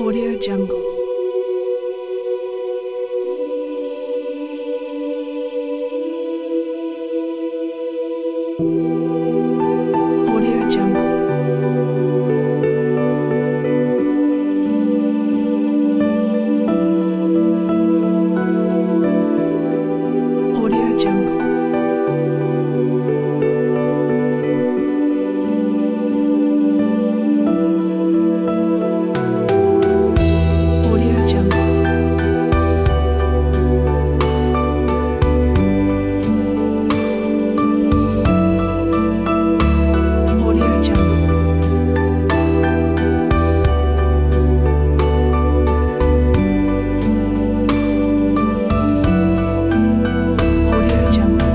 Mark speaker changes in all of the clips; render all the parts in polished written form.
Speaker 1: Audio Jungle. Audio Jungle. Audio Jungle. Audio Jungle. Audio Jungle. Audio Jungle.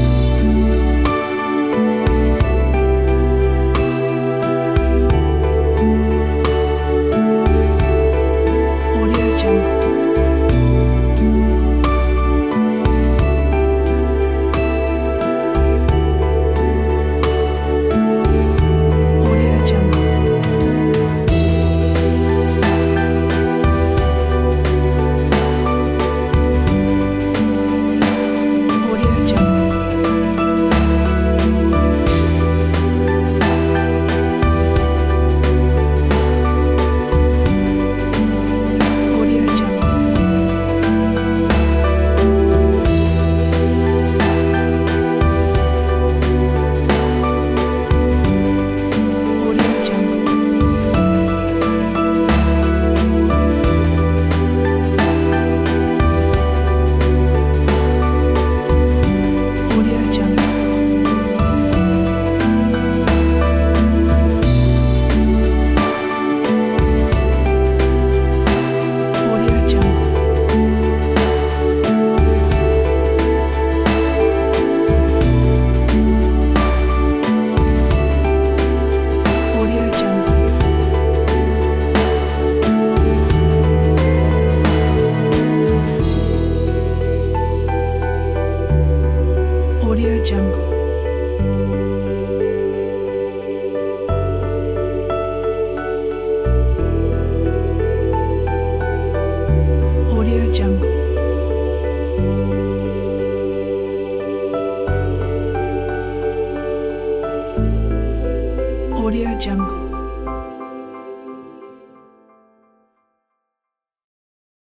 Speaker 1: Audio Jungle. Audio Jungle. Audio Jungle. Audio Jungle. Audio Jungle. Audio Jungle. Audio Jungle. Audio Jungle. Audio Jungle. Audio Jungle. Audio Jungle.